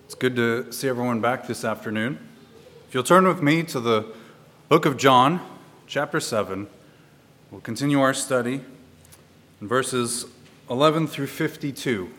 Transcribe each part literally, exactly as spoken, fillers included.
It's good to see everyone back this afternoon. If you'll turn with me to the book of John, chapter seven, we'll continue our study in verses eleven through fifty-two.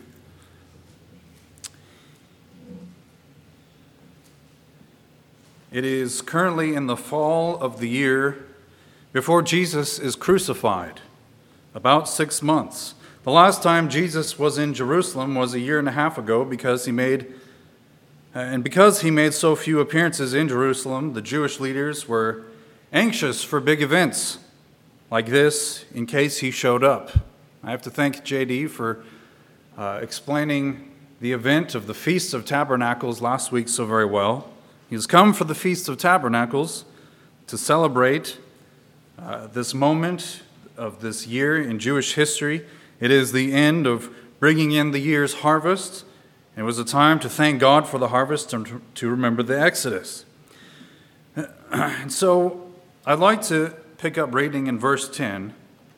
It is currently in the fall of the year before Jesus is crucified, about six months. The last time Jesus was in Jerusalem was a year and a half ago because he made And because he made so few appearances in Jerusalem, the Jewish leaders were anxious for big events like this in case he showed up. I have to thank J D for uh, explaining the event of the Feast of Tabernacles last week so very well. He has come for the Feast of Tabernacles to celebrate uh, this moment of this year in Jewish history. It is the end of bringing in the year's harvest. It was a time to thank God for the harvest and to remember the Exodus. And so I'd like to pick up reading in verse ten.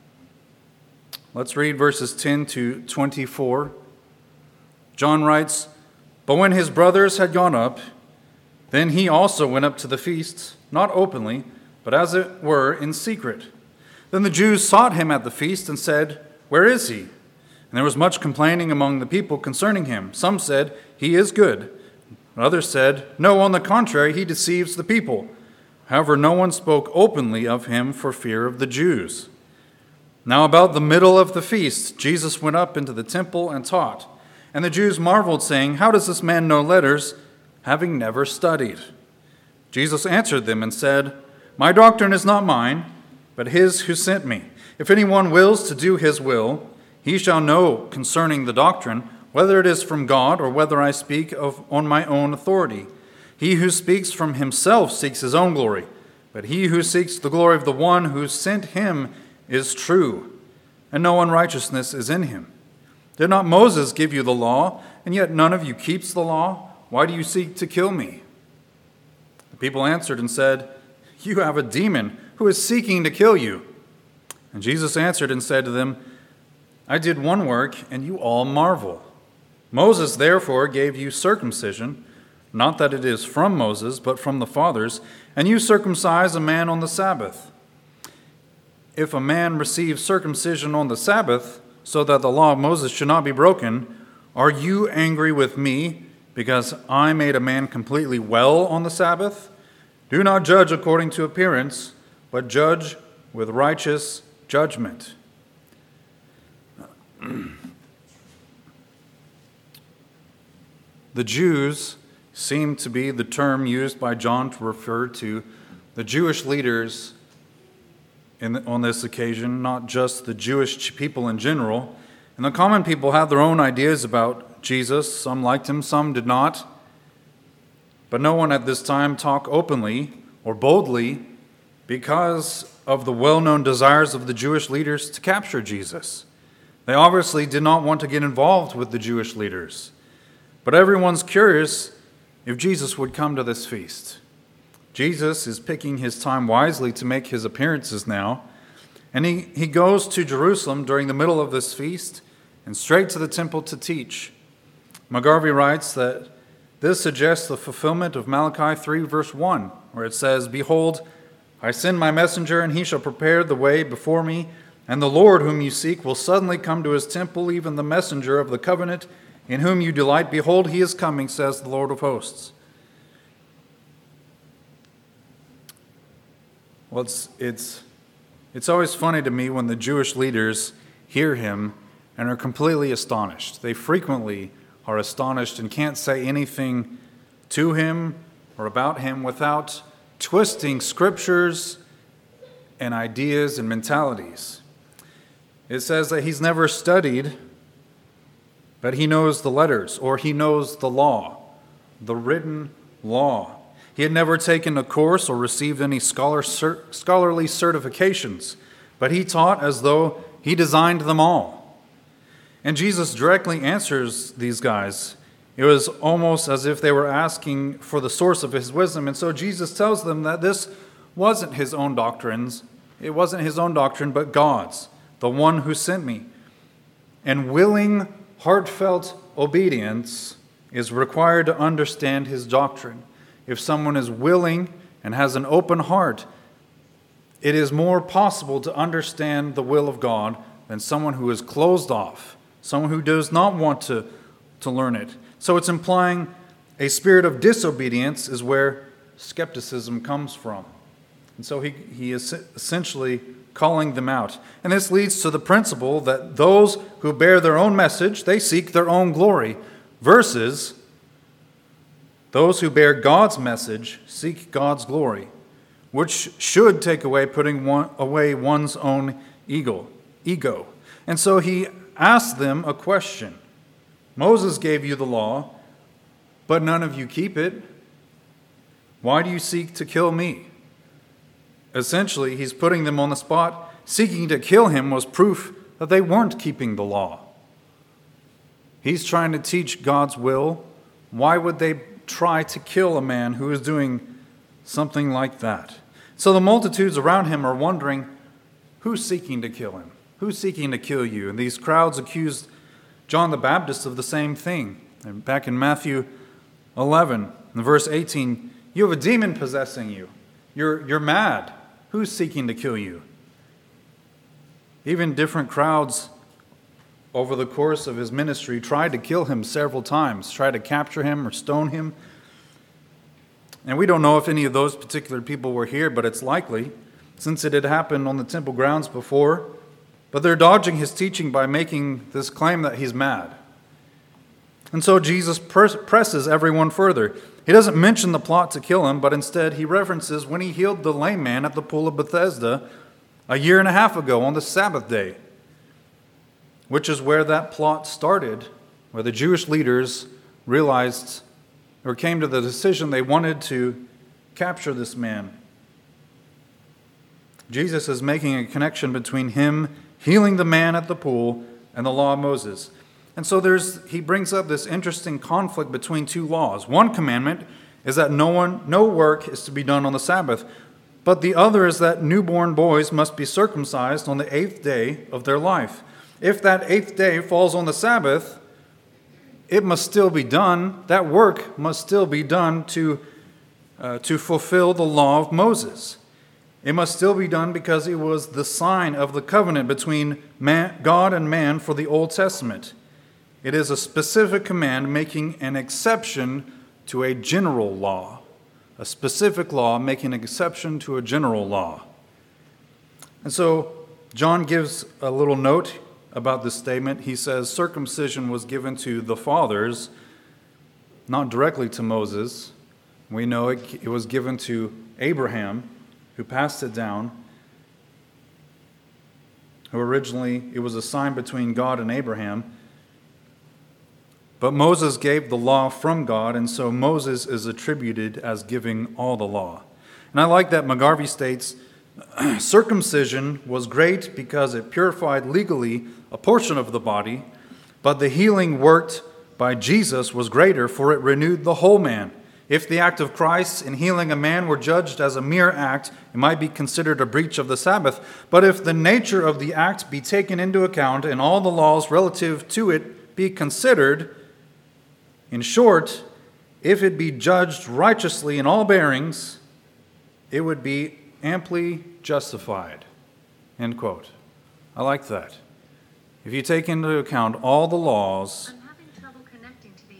Let's read verses ten to twenty-four. John writes, "But when his brothers had gone up, then he also went up to the feast, not openly, but as it were in secret. Then the Jews sought him at the feast and said, 'Where is he?' And there was much complaining among the people concerning him. Some said, 'He is good.' Others said, 'No, on the contrary, he deceives the people.' However, no one spoke openly of him for fear of the Jews. Now about the middle of the feast, Jesus went up into the temple and taught. And the Jews marveled, saying, 'How does this man know letters, having never studied?' Jesus answered them and said, 'My doctrine is not mine, but his who sent me. If anyone wills to do his will, he shall know concerning the doctrine, whether it is from God or whether I speak of on my own authority. He who speaks from himself seeks his own glory, but he who seeks the glory of the one who sent him is true, and no unrighteousness is in him. Did not Moses give you the law, and yet none of you keeps the law? Why do you seek to kill me?' The people answered and said, 'You have a demon who is seeking to kill you.' And Jesus answered and said to them, 'I did one work, and you all marvel. Moses therefore gave you circumcision, not that it is from Moses, but from the fathers, and you circumcise a man on the Sabbath. If a man receives circumcision on the Sabbath, so that the law of Moses should not be broken, are you angry with me because I made a man completely well on the Sabbath? Do not judge according to appearance, but judge with righteous judgment.'" The Jews seem to be the term used by John to refer to the Jewish leaders in the, on this occasion, not just the Jewish people in general. And the common people had their own ideas about Jesus. Some liked him, some did not. But no one at this time talked openly or boldly because of the well-known desires of the Jewish leaders to capture Jesus. They obviously did not want to get involved with the Jewish leaders. But everyone's curious if Jesus would come to this feast. Jesus is picking his time wisely to make his appearances now. And he, he goes to Jerusalem during the middle of this feast and straight to the temple to teach. McGarvey writes that this suggests the fulfillment of Malachi three, verse one, where it says, "Behold, I send my messenger, and he shall prepare the way before me. And the Lord whom you seek will suddenly come to his temple, even the messenger of the covenant, in whom you delight. Behold, he is coming, says the Lord of hosts." Well, it's, it's, it's always funny to me when the Jewish leaders hear him and are completely astonished. They frequently are astonished and can't say anything to him or about him without twisting scriptures and ideas and mentalities. It says that he's never studied, but he knows the letters, or he knows the law, the written law. He had never taken a course or received any scholar, scholarly certifications, but he taught as though he designed them all. And Jesus directly answers these guys. It was almost as if they were asking for the source of his wisdom. And so Jesus tells them that this wasn't his own doctrines. It wasn't his own doctrine, but God's, the one who sent me. And willing, heartfelt obedience is required to understand his doctrine. If someone is willing and has an open heart, it is more possible to understand the will of God than someone who is closed off, someone who does not want to, to learn it. So it's implying a spirit of disobedience is where skepticism comes from. And so he, he is essentially calling them out. And this leads to the principle that those who bear their own message, they seek their own glory, versus those who bear God's message seek God's glory, which should take away putting one, away one's own ego. ego. And so he asked them a question. Moses gave you the law, but none of you keep it. Why do you seek to kill me? Essentially, he's putting them on the spot. Seeking to kill him was proof that they weren't keeping the law. He's trying to teach God's will. Why would they try to kill a man who is doing something like that? So the multitudes around him are wondering, who's seeking to kill him? Who's seeking to kill you? And these crowds accused John the Baptist of the same thing. And back in Matthew eleven, in verse eighteen, you have a demon possessing you. You're, you're mad. Who's seeking to kill you? Even different crowds over the course of his ministry tried to kill him several times, tried to capture him or stone him. And we don't know if any of those particular people were here, but it's likely, since it had happened on the temple grounds before. But they're dodging his teaching by making this claim that he's mad. And so Jesus presses everyone further. He doesn't mention the plot to kill him, but instead he references when he healed the lame man at the pool of Bethesda a year and a half ago on the Sabbath day, which is where that plot started, where the Jewish leaders realized or came to the decision they wanted to capture this man. Jesus is making a connection between him healing the man at the pool and the law of Moses. And so there's he brings up this interesting conflict between two laws. One commandment is that no one, no work is to be done on the Sabbath, but the other is that newborn boys must be circumcised on the eighth day of their life. If that eighth day falls on the Sabbath, it must still be done. That work must still be done to, uh, to fulfill the law of Moses. It must still be done because it was the sign of the covenant between man, God and man for the Old Testament. It is a specific command making an exception to a general law. A specific law making an exception to a general law. And so John gives a little note about this statement. He says circumcision was given to the fathers, not directly to Moses. We know it, it was given to Abraham, who passed it down, who originally, it was a sign between God and Abraham. But Moses gave the law from God, and so Moses is attributed as giving all the law. And I like that McGarvey states, circumcision was great because it purified legally a portion of the body, but the healing worked by Jesus was greater, for it renewed the whole man. If the act of Christ in healing a man were judged as a mere act, it might be considered a breach of the Sabbath. But if the nature of the act be taken into account and all the laws relative to it be considered, in short, if it be judged righteously in all bearings, it would be amply justified. End quote. I like that. If you take into account all the laws, I'm having trouble connecting to the...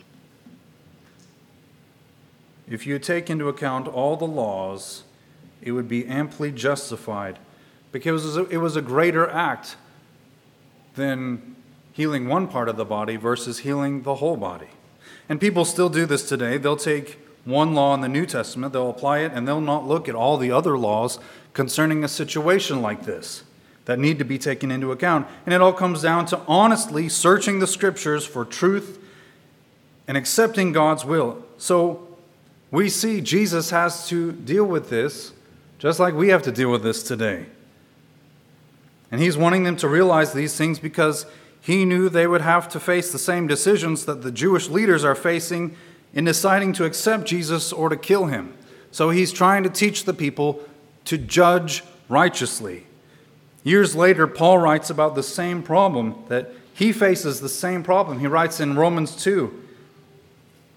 if you take into account all the laws, it would be amply justified, because it was a greater act than healing one part of the body versus healing the whole body. And people still do this today. They'll take one law in the New Testament, they'll apply it, and they'll not look at all the other laws concerning a situation like this that need to be taken into account. And it all comes down to honestly searching the Scriptures for truth and accepting God's will. So we see Jesus has to deal with this just like we have to deal with this today. And he's wanting them to realize these things because he knew they would have to face the same decisions that the Jewish leaders are facing in deciding to accept Jesus or to kill him. So he's trying to teach the people to judge righteously. Years later, Paul writes about the same problem, that he faces the same problem. He writes in Romans two,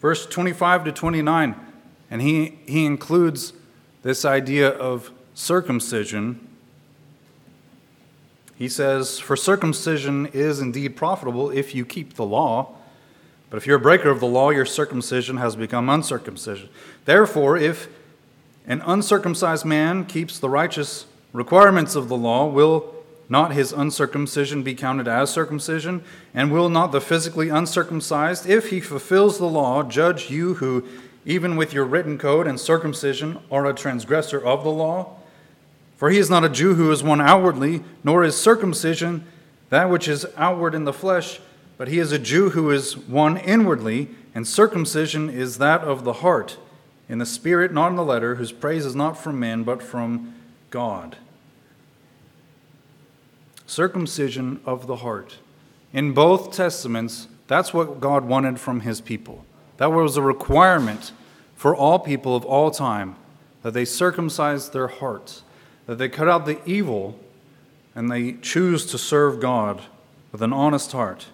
verse twenty-five to twenty-nine, and he, he includes this idea of circumcision. He says, "For circumcision is indeed profitable if you keep the law. But if you're a breaker of the law, your circumcision has become uncircumcision. Therefore, if an uncircumcised man keeps the righteous requirements of the law, will not his uncircumcision be counted as circumcision? And will not the physically uncircumcised, if he fulfills the law, judge you who, even with your written code and circumcision, are a transgressor of the law? For he is not a Jew who is one outwardly, nor is circumcision that which is outward in the flesh, but he is a Jew who is one inwardly, and circumcision is that of the heart, in the spirit, not in the letter, whose praise is not from men, but from God." Circumcision of the heart. In both testaments, that's what God wanted from his people. That was a requirement for all people of all time, that they circumcise their hearts, that they cut out the evil and they choose to serve God with an honest heart.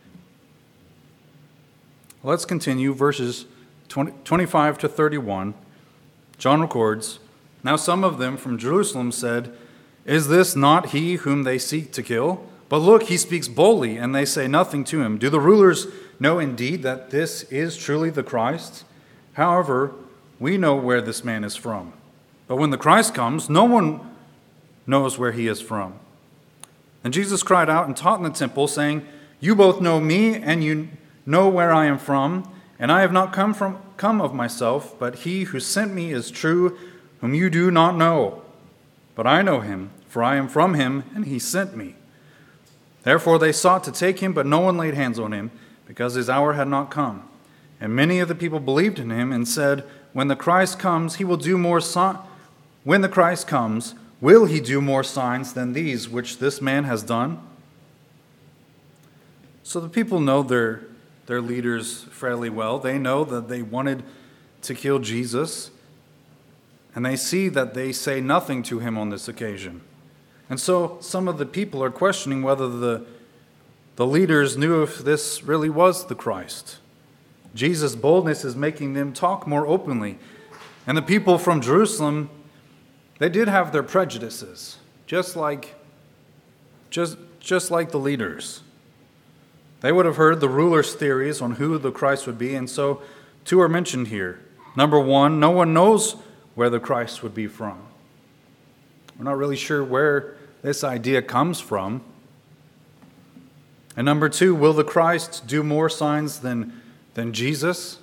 Let's continue verses twenty, twenty-five to thirty-one. John records, "Now some of them from Jerusalem said, 'Is this not he whom they seek to kill? But look, he speaks boldly, and they say nothing to him. Do the rulers know indeed that this is truly the Christ? However, we know where this man is from. But when the Christ comes, no one knows where he is from.' And Jesus cried out and taught in the temple, saying, 'You both know me, and you know where I am from, and I have not come from come of myself, but he who sent me is true, whom you do not know. But I know him, for I am from him, and he sent me.' Therefore they sought to take him, but no one laid hands on him, because his hour had not come. And many of the people believed in him and said, 'When the Christ comes, he will do more si- when the Christ comes, will he do more signs than these which this man has done?'" So the people know their, their leaders fairly well. They know that they wanted to kill Jesus, and they see that they say nothing to him on this occasion. And so some of the people are questioning whether the, the leaders knew if this really was the Christ. Jesus' boldness is making them talk more openly. And the people from Jerusalem, they did have their prejudices, just like, just, just like the leaders. They would have heard the rulers' theories on who the Christ would be, and so two are mentioned here. Number one, no one knows where the Christ would be from. We're not really sure where this idea comes from. And number two, will the Christ do more signs than, than Jesus?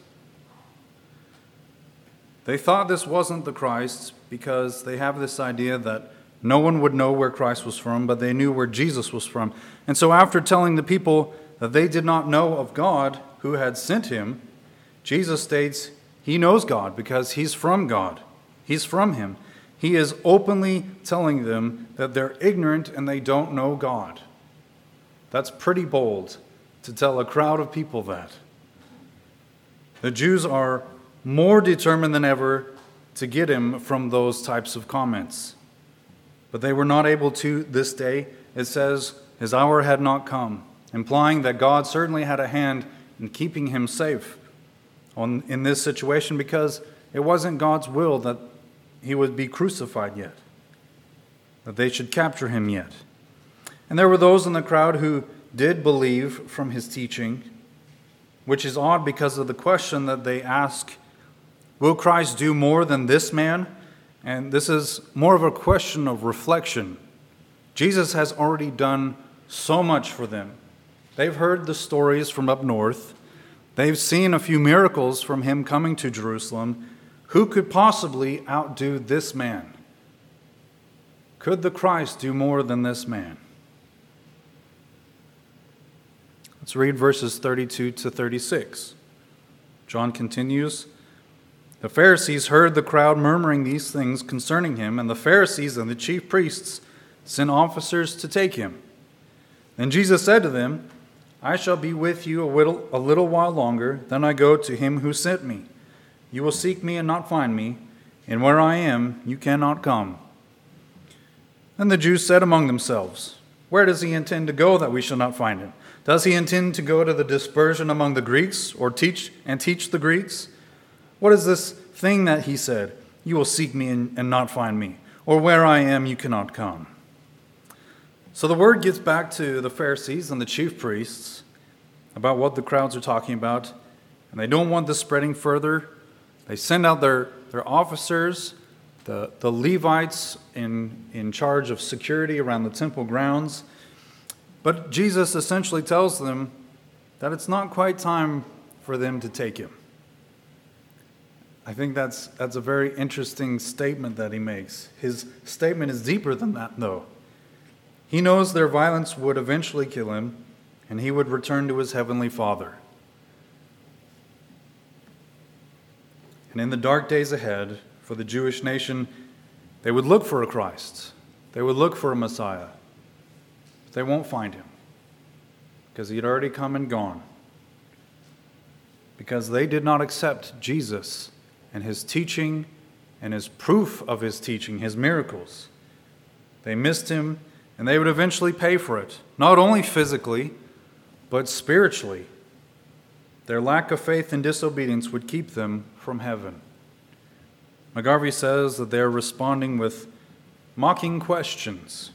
They thought this wasn't the Christ because they have this idea that no one would know where Christ was from, but they knew where Jesus was from. And so after telling the people that they did not know of God who had sent him, Jesus states he knows God because he's from God. He's from him. He is openly telling them that they're ignorant and they don't know God. That's pretty bold to tell a crowd of people that. The Jews are more determined than ever to get him from those types of comments. But they were not able to this day. It says his hour had not come, implying that God certainly had a hand in keeping him safe on, in this situation, because it wasn't God's will that he would be crucified yet, that they should capture him yet. And there were those in the crowd who did believe from his teaching, which is odd because of the question that they ask, will Christ do more than this man? And this is more of a question of reflection. Jesus has already done so much for them. They've heard the stories from up north. They've seen a few miracles from him coming to Jerusalem. Who could possibly outdo this man? Could the Christ do more than this man? Let's read verses thirty-two to thirty-six. John continues, "The Pharisees heard the crowd murmuring these things concerning him, and the Pharisees and the chief priests sent officers to take him. Then Jesus said to them, 'I shall be with you a little, a little while longer, then I go to him who sent me. You will seek me and not find me, and where I am, you cannot come.' Then the Jews said among themselves, 'Where does he intend to go that we shall not find him? Does he intend to go to the dispersion among the Greeks or teach and teach the Greeks? What is this thing that he said, "You will seek me and, and not find me," or "Where I am, you cannot come"? So the word gets back to the Pharisees and the chief priests about what the crowds are talking about, and they don't want this spreading further. They send out their, their officers, the, the Levites in, in charge of security around the temple grounds. But Jesus essentially tells them that it's not quite time for them to take him. I think that's that's a very interesting statement that he makes. His statement is deeper than that, though. He knows their violence would eventually kill him, and he would return to his heavenly Father. And in the dark days ahead, for the Jewish nation, they would look for a Christ. They would look for a Messiah. But they won't find him, because he had already come and gone. Because they did not accept Jesus and his teaching and his proof of his teaching, his miracles. They missed him, and they would eventually pay for it, not only physically, but spiritually. Their lack of faith and disobedience would keep them from heaven. McGarvey says that they're responding with mocking questions.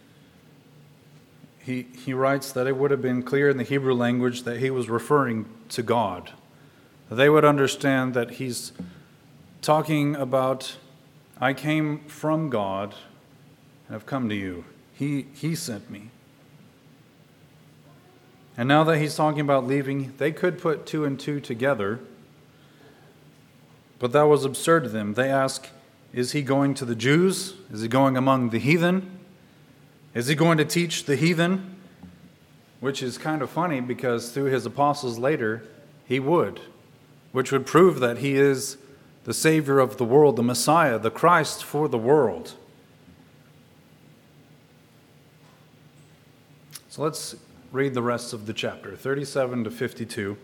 He, he writes that it would have been clear in the Hebrew language that he was referring to God. They would understand that he's talking about, "I came from God and have come to you. He, he sent me." And now that he's talking about leaving, they could put two and two together, but that was absurd to them. They ask, is he going to the Jews? Is he going among the heathen? Is he going to teach the heathen? Which is kind of funny, because through his apostles later, he would, which would prove that he is the Savior of the world, the Messiah, the Christ for the world. So let's read the rest of the chapter, thirty-seven to fifty-two.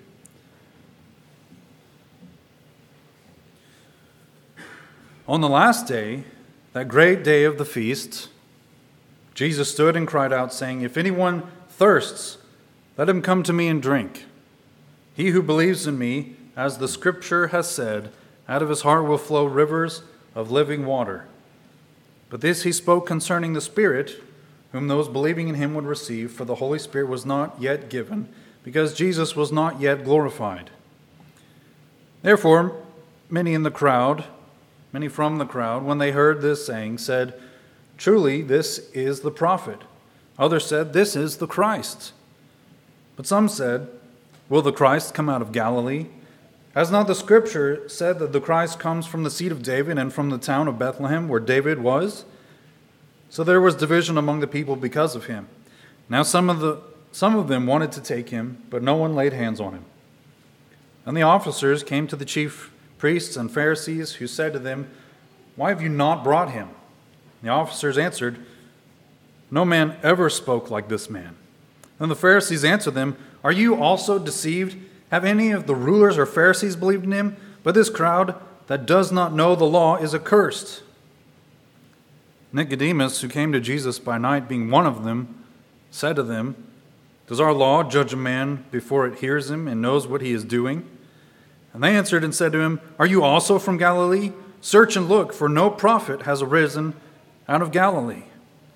On the last day, that great day of the feast, Jesus stood and cried out, saying, "If anyone thirsts, let him come to me and drink. He who believes in me, as the Scripture has said, out of his heart will flow rivers of living water." But this he spoke concerning the Spirit, whom those believing in him would receive, for the Holy Spirit was not yet given, because Jesus was not yet glorified. Therefore, many in the crowd, many from the crowd, when they heard this saying, said, "Truly, this is the prophet." Others said, "This is the Christ." But some said, "Will the Christ come out of Galilee? Has not the Scripture said that the Christ comes from the seed of David and from the town of Bethlehem, where David was?" So there was division among the people because of him. Now some of the some of them wanted to take him, but no one laid hands on him. And the officers came to the chief priests and Pharisees, who said to them, "Why have you not brought him?" The officers answered, "No man ever spoke like this man." Then the Pharisees answered them, "Are you also deceived? Have any of the rulers or Pharisees believed in him? But this crowd that does not know the law is accursed." Nicodemus, who came to Jesus by night, being one of them, said to them, "Does our law judge a man before it hears him and knows what he is doing?" And they answered and said to him, "Are you also from Galilee? Search and look, for no prophet has arisen out of Galilee."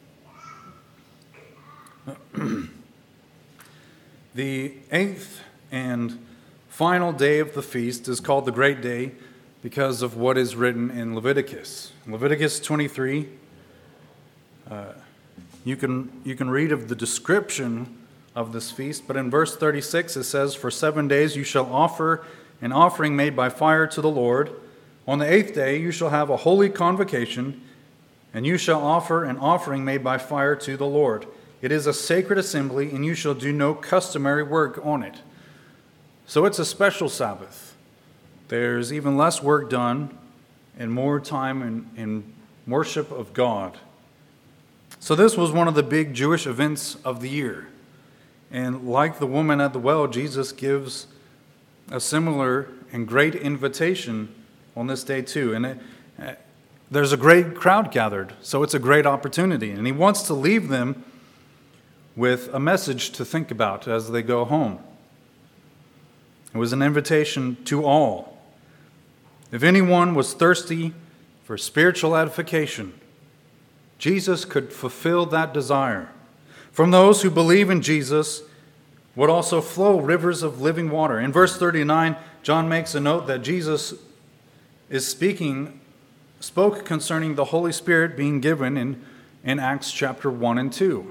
The eighth and final day of the feast is called the Great Day because of what is written in Leviticus. Leviticus twenty-three, uh, you can, you can read of the description of this feast, but in verse thirty-six it says, "For seven days you shall offer an offering made by fire to the Lord. On the eighth day you shall have a holy convocation, and you shall offer an offering made by fire to the Lord. It is a sacred assembly, and you shall do no customary work on it." So it's a special Sabbath. There's even less work done and more time in, in worship of God. So this was one of the big Jewish events of the year. And like the woman at the well, Jesus gives a similar and great invitation on this day too. And it, uh, there's a great crowd gathered, so it's a great opportunity. And he wants to leave them with a message to think about as they go home. It was an invitation to all. If anyone was thirsty for spiritual edification, Jesus could fulfill that desire. From those who believe in Jesus would also flow rivers of living water. In verse thirty-nine, John makes a note that Jesus is speaking, spoke concerning the Holy Spirit being given in, in Acts chapter one and two.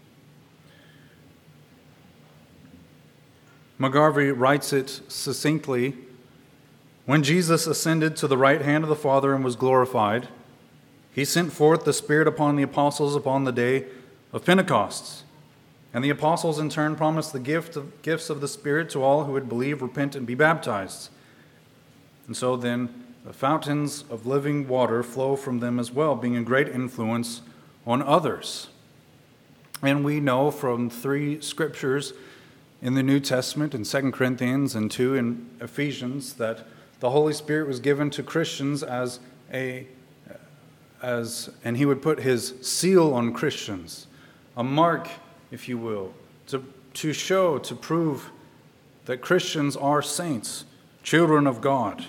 McGarvey writes it succinctly. When Jesus ascended to the right hand of the Father and was glorified, he sent forth the Spirit upon the apostles upon the day of Pentecost. And the apostles in turn promised the gift of, gifts of the Spirit to all who would believe, repent, and be baptized. And so then the fountains of living water flow from them as well, being a great influence on others. And we know from three scriptures in the New Testament, in Second Corinthians and two in Ephesians, that the Holy Spirit was given to Christians as a, as, and he would put his seal on Christians, a mark, if you will, to, to show, to prove that Christians are saints, children of God.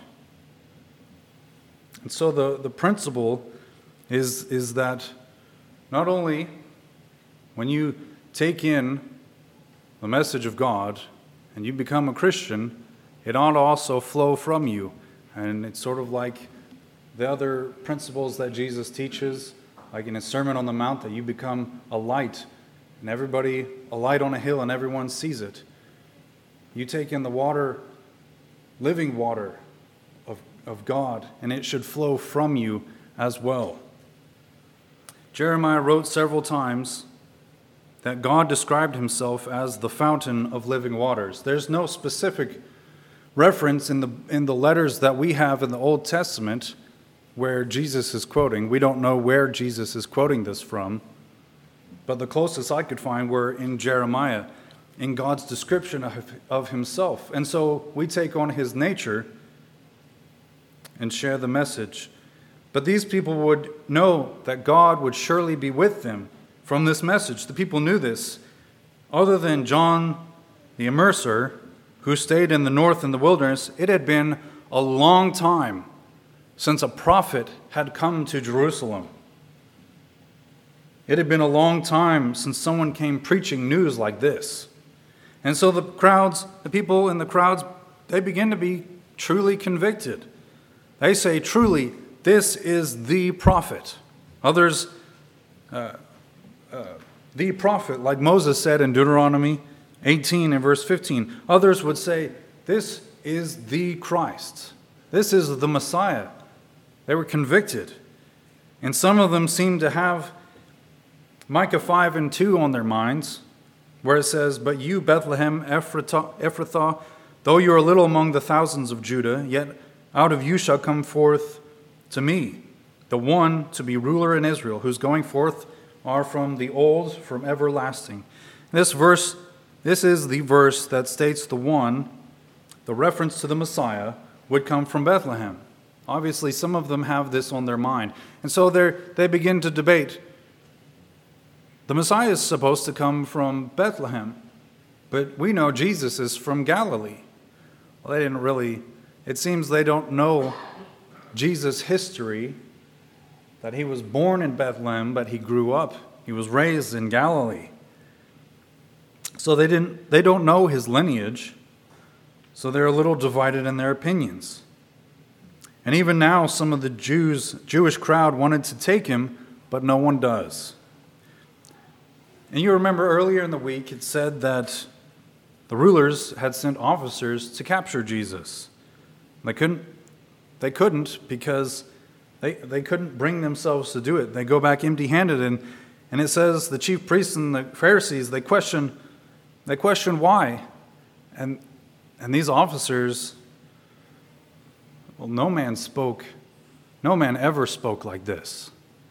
And so the, the principle is, is that not only when you take in the message of God and you become a Christian, it ought to also flow from you. And it's sort of like the other principles that Jesus teaches, like in his Sermon on the Mount, that you become a light, and everybody, a light on a hill, and everyone sees it. You take in the water, living water of, of God, and it should flow from you as well. Jeremiah wrote several times that God described himself as the fountain of living waters. There's no specific reference in the in the letters that we have in the Old Testament where Jesus is quoting. We don't know where Jesus is quoting this from, but the closest I could find were in Jeremiah, in God's description of, of himself. And so we take on his nature and share the message. But these people would know that God would surely be with them from this message. The people knew this. Other than John the Immerser, who stayed in the north in the wilderness, it had been a long time since a prophet had come to Jerusalem. It had been a long time since someone came preaching news like this. And so the crowds, the people in the crowds, they begin to be truly convicted. They say, truly, this is the prophet. Others, uh, uh, the prophet, like Moses said in Deuteronomy eighteen and verse fifteen. Others would say, this is the Christ. This is the Messiah. They were convicted. And some of them seemed to have Micah five and two on their minds, where it says, but you, Bethlehem Ephrathah, Ephrathah, though you are little among the thousands of Judah, yet out of you shall come forth to me the one to be ruler in Israel, whose going forth are from the old, from everlasting. This verse This is the verse that states the one, the reference to the Messiah, would come from Bethlehem. Obviously, some of them have this on their mind. And so they begin to debate. The Messiah is supposed to come from Bethlehem, but we know Jesus is from Galilee. Well, they didn't really, it seems they don't know Jesus' history, that he was born in Bethlehem, but he grew up, he was raised in Galilee. So they didn't they don't know his lineage, so they're a little divided in their opinions. And even now some of the Jews Jewish crowd wanted to take him, but no one does. And you remember earlier in the week it said that the rulers had sent officers to capture Jesus. They couldn't they couldn't because they they couldn't bring themselves to do it. They go back empty-handed, and and it says the chief priests and the Pharisees, they question They question why. And and these officers, well, no man spoke, no man ever spoke like this.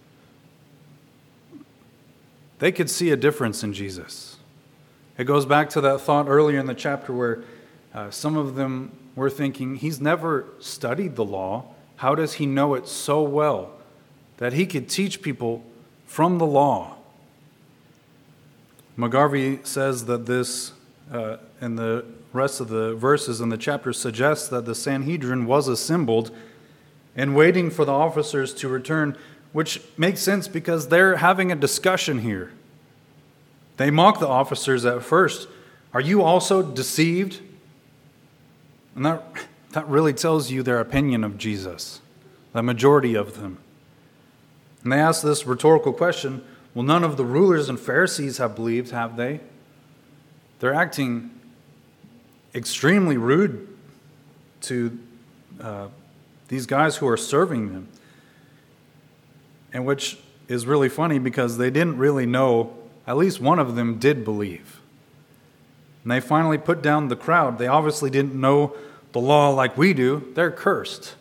They could see a difference in Jesus. It goes back to that thought earlier in the chapter where uh, some of them were thinking, he's never studied the law. How does he know it so well that he could teach people from the law? McGarvey says that this, uh, and the rest of the verses in the chapter suggests that the Sanhedrin was assembled and waiting for the officers to return, which makes sense because they're having a discussion here. They mock the officers at first. Are you also deceived? And that, that really tells you their opinion of Jesus, the majority of them. And they ask this rhetorical question, well, none of the rulers and Pharisees have believed, have they? They're acting extremely rude to uh, these guys who are serving them. And which is really funny because they didn't really know, at least one of them did believe. And they finally put down the crowd. They obviously didn't know the law like we do. They're cursed.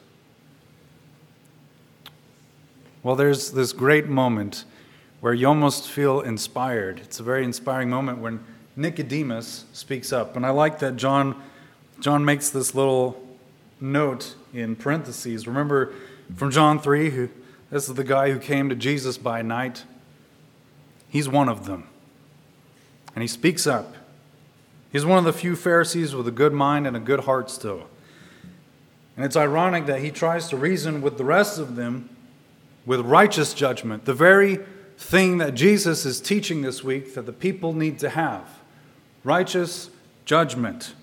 Well, there's this great moment where you almost feel inspired. It's a very inspiring moment when Nicodemus speaks up. And I like that John, John makes this little note in parentheses. Remember from John three, who, this is the guy who came to Jesus by night. He's one of them. And he speaks up. He's one of the few Pharisees with a good mind and a good heart still. And it's ironic that he tries to reason with the rest of them with righteous judgment, the very thing that Jesus is teaching this week that the people need to have. Righteous judgment.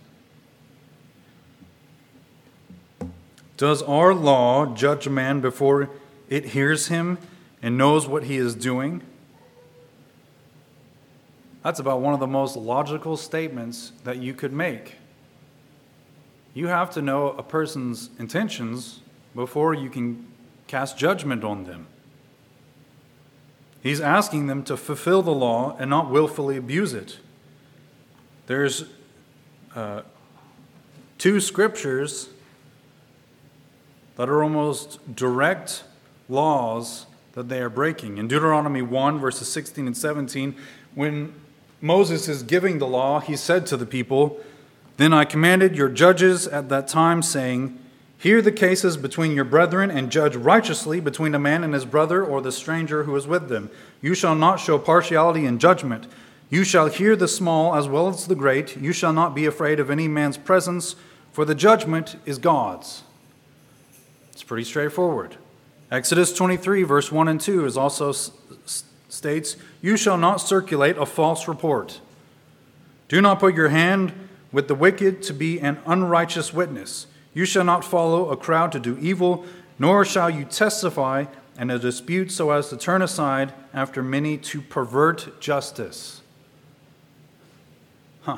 Does our law judge a man before it hears him and knows what he is doing? That's about one of the most logical statements that you could make. You have to know a person's intentions before you can cast judgment on them. He's asking them to fulfill the law and not willfully abuse it. There's uh, two scriptures that are almost direct laws that they are breaking. In Deuteronomy one, verses sixteen and seventeen, when Moses is giving the law, he said to the people, "Then I commanded your judges at that time, saying, hear the cases between your brethren and judge righteously between a man and his brother or the stranger who is with them. You shall not show partiality in judgment. You shall hear the small as well as the great. You shall not be afraid of any man's presence, for the judgment is God's." It's pretty straightforward. Exodus twenty-three, verse one and two is also s- states, "You shall not circulate a false report. Do not put your hand with the wicked to be an unrighteous witness. You shall not follow a crowd to do evil, nor shall you testify in a dispute so as to turn aside after many to pervert justice." Huh.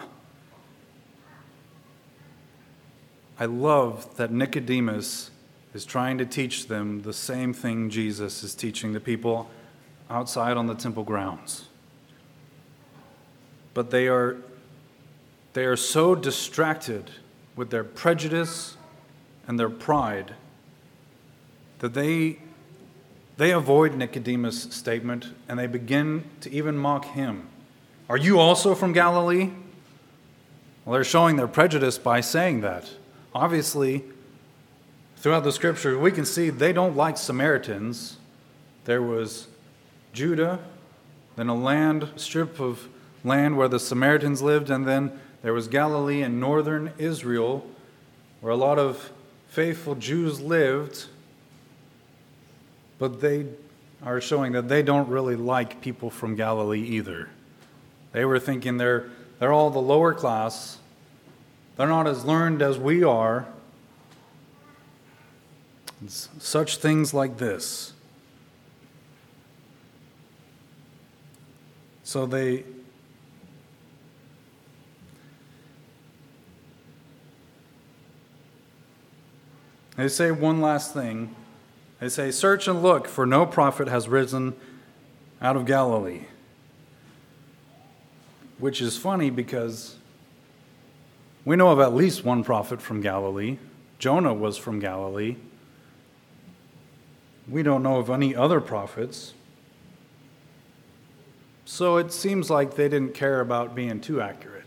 I love that Nicodemus is trying to teach them the same thing Jesus is teaching the people outside on the temple grounds. But they are, they are so distracted with their prejudice and their pride that they, they avoid Nicodemus' statement and they begin to even mock him. "Are you also from Galilee?" Well, they're showing their prejudice by saying that. Obviously, throughout the scripture, we can see they don't like Samaritans. There was Judah, then a land, strip of land where the Samaritans lived, and then there was Galilee and northern Israel, where a lot of faithful Jews lived, but they are showing that they don't really like people from Galilee either. They were thinking they're they're all the lower class. They're not as learned as we are. It's such things like this. So they They say one last thing. They say, "Search and look, for no prophet has risen out of Galilee." Which is funny because we know of at least one prophet from Galilee. Jonah was from Galilee. We don't know of any other prophets. So it seems like they didn't care about being too accurate.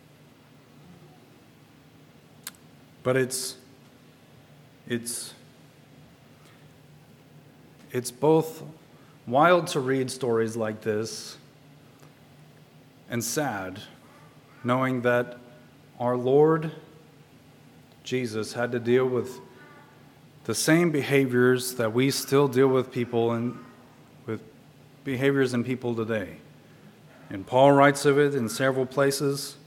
But it's It's, it's both wild to read stories like this, and sad knowing that our Lord Jesus had to deal with the same behaviors that we still deal with people and with behaviors in people today. And Paul writes of it in several places.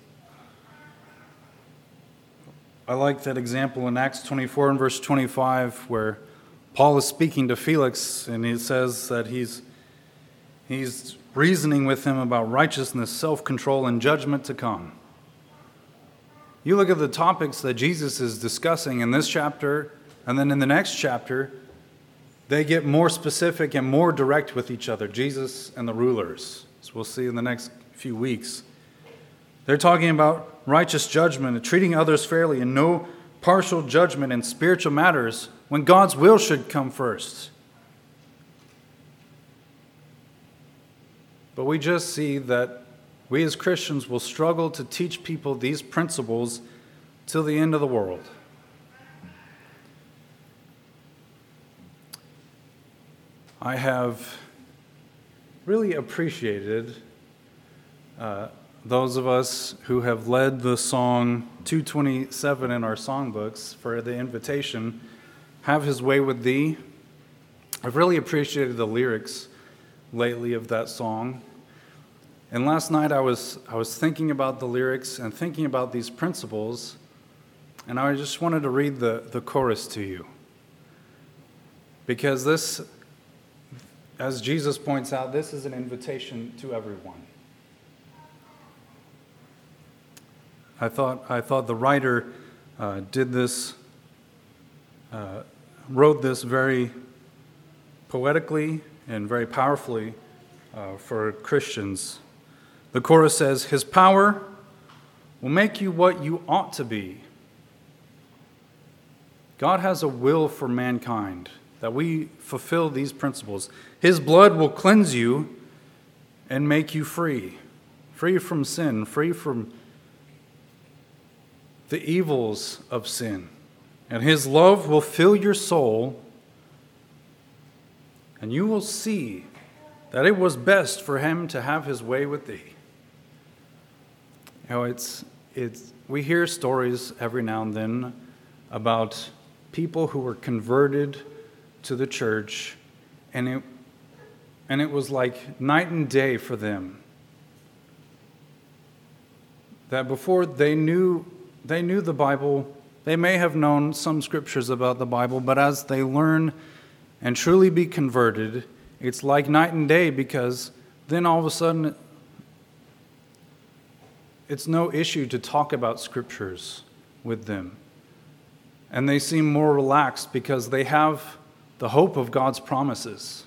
I like that example in Acts twenty-four and verse twenty-five where Paul is speaking to Felix and he says that he's he's reasoning with him about righteousness, self-control, and judgment to come. You look at the topics that Jesus is discussing in this chapter, and then in the next chapter, they get more specific and more direct with each other, Jesus and the rulers, as we'll see in the next few weeks. They're talking about righteous judgment and treating others fairly and no partial judgment in spiritual matters when God's will should come first. But we just see that we as Christians will struggle to teach people these principles till the end of the world. I have really appreciated uh, those of us who have led the song two twenty-seven in our songbooks for the invitation, Have His Way with Thee. I've really appreciated the lyrics lately of that song. And last night I was I was thinking about the lyrics and thinking about these principles, and I just wanted to read the, the chorus to you. Because this, as Jesus points out, this is an invitation to everyone. I thought I thought the writer uh, did this, uh, wrote this very poetically and very powerfully uh, for Christians. The chorus says, His power will make you what you ought to be. God has a will for mankind, that we fulfill these principles. His blood will cleanse you and make you free, free from sin, free from the evils of sin. And His love will fill your soul, and you will see that it was best for Him to have His way with thee. You know, it's it's we hear stories every now and then about people who were converted to the church, and it and it was like night and day for them. That before they knew they knew the Bible, they may have known some scriptures about the Bible, but as they learn and truly be converted, it's like night and day, because then all of a sudden it's no issue to talk about scriptures with them. And they seem more relaxed because they have the hope of God's promises.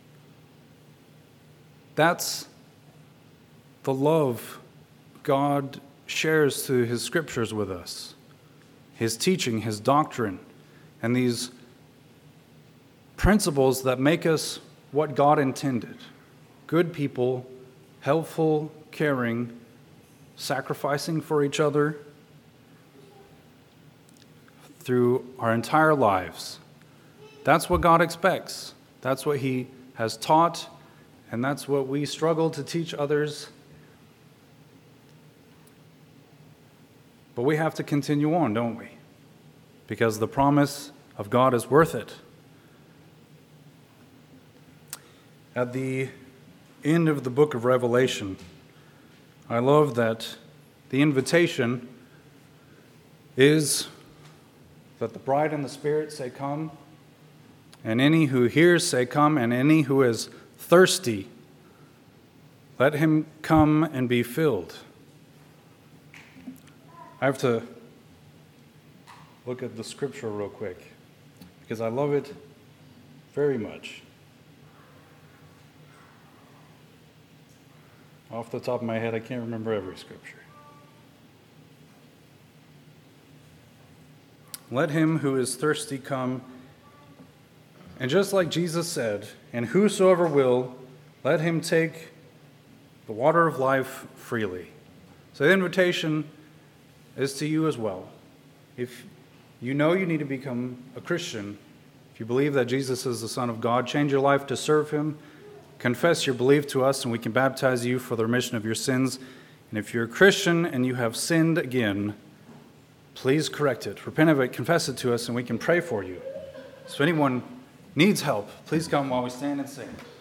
That's the love God shares through His scriptures with us. His teaching, His doctrine, and these principles that make us what God intended. Good people, helpful, caring, sacrificing for each other through our entire lives. That's what God expects. That's what He has taught, and that's what we struggle to teach others. But we have to continue on, don't we? Because the promise of God is worth it. At the end of the book of Revelation, I love that the invitation is that the bride and the Spirit say, Come, and any who hears say, Come, and any who is thirsty, let him come and be filled. I have to look at the scripture real quick, because I love it very much. Off the top of my head, I can't remember every scripture. Let him who is thirsty come, and just like Jesus said, and whosoever will, let him take the water of life freely. So the invitation is to you as well. If you know you need to become a Christian, if you believe that Jesus is the Son of God, change your life to serve Him, confess your belief to us, and we can baptize you for the remission of your sins, And if you're a Christian and you have sinned again, please correct it. Repent of it, confess it to us, and we can pray for you. So if anyone needs help, please come while we stand and sing.